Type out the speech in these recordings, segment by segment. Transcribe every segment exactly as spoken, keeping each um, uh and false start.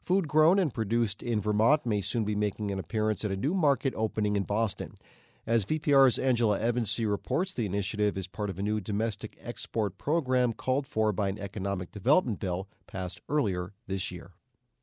Food grown and produced in Vermont may soon be making an appearance at a new market opening in Boston. As V P R's Angela Evansy reports, the initiative is part of a new domestic export program called for by an economic development bill passed earlier this year.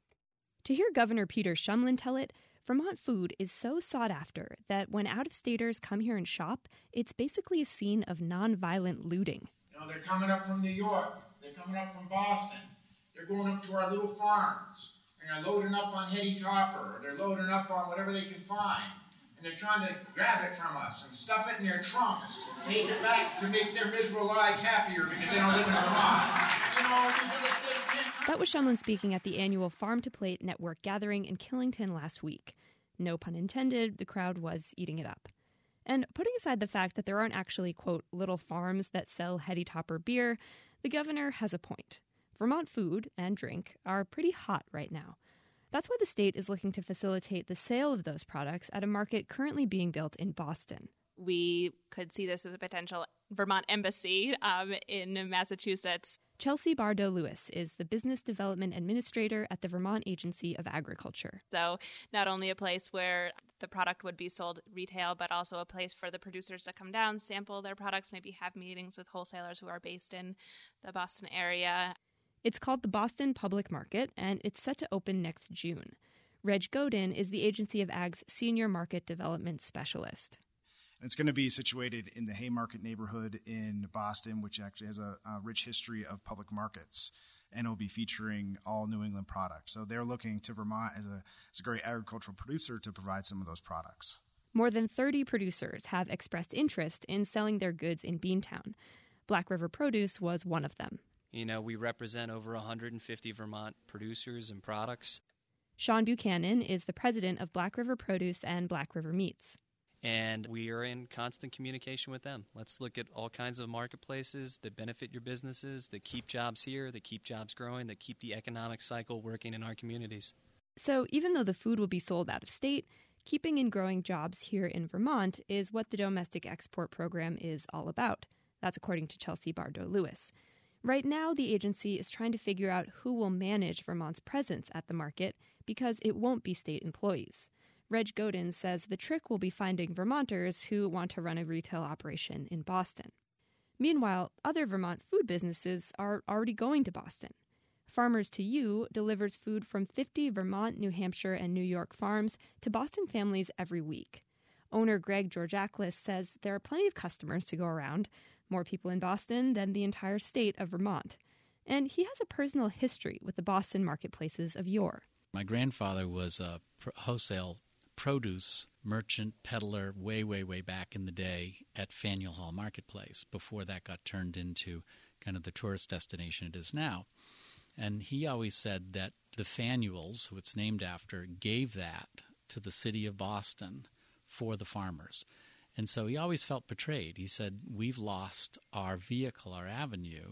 To hear Governor Peter Shumlin tell it, Vermont food is so sought after that when out-of-staters come here and shop, it's basically a scene of nonviolent looting. You know, they're coming up from New York. They're coming up from Boston. They're going up to our little farms. And they're loading up on Hetty Topper. Or they're loading up on whatever they can find. And they're trying to grab it from us and stuff it in their trunks. Take it back to make their miserable lives happier because they don't live in Vermont. You know, these are the states. That was Shumlin speaking at the annual Farm to Plate Network gathering in Killington last week. No pun intended, the crowd was eating it up. And putting aside the fact that there aren't actually, quote, little farms that sell Hetty Topper beer, the governor has a point. Vermont food and drink are pretty hot right now. That's why the state is looking to facilitate the sale of those products at a market currently being built in Boston. We could see this as a potential Vermont embassy um, in Massachusetts. Chelsea Bardo-Lewis is the Business Development Administrator at the Vermont Agency of Agriculture. So not only a place where the product would be sold retail, but also a place for the producers to come down, sample their products, maybe have meetings with wholesalers who are based in the Boston area. It's called the Boston Public Market, and it's set to open next June. Reg Godin is the Agency of Ag's Senior Market Development Specialist. It's going to be situated in the Haymarket neighborhood in Boston, which actually has a, a rich history of public markets, and it'll be featuring all New England products. So they're looking to Vermont as a, as a great agricultural producer to provide some of those products. More than thirty producers have expressed interest in selling their goods in Beantown. Black River Produce was one of them. You know, we represent over one hundred fifty Vermont producers and products. Sean Buchanan is the president of Black River Produce and Black River Meats. And we are in constant communication with them. Let's look at all kinds of marketplaces that benefit your businesses, that keep jobs here, that keep jobs growing, that keep the economic cycle working in our communities. So even though the food will be sold out of state, keeping and growing jobs here in Vermont is what the domestic export program is all about. That's according to Chelsea Bardo-Lewis. Right now, the agency is trying to figure out who will manage Vermont's presence at the market because it won't be state employees. Reg Godin says the trick will be finding Vermonters who want to run a retail operation in Boston. Meanwhile, other Vermont food businesses are already going to Boston. Farmers to You delivers food from fifty Vermont, New Hampshire, and New York farms to Boston families every week. Owner Greg Georgaklis says there are plenty of customers to go around, more people in Boston than the entire state of Vermont. And he has a personal history with the Boston marketplaces of yore. My grandfather was a wholesale produce merchant peddler way, way, way back in the day at Faneuil Hall Marketplace before that got turned into kind of the tourist destination it is now. And he always said that the Faneuils, who it's named after, gave that to the city of Boston for the farmers. And so he always felt betrayed. He said, we've lost our vehicle, our avenue,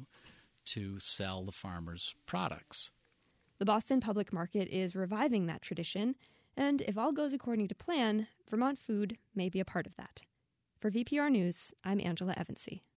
to sell the farmers' products. The Boston Public Market is reviving that tradition, and if all goes according to plan, Vermont food may be a part of that. For V P R News, I'm Angela Evansy.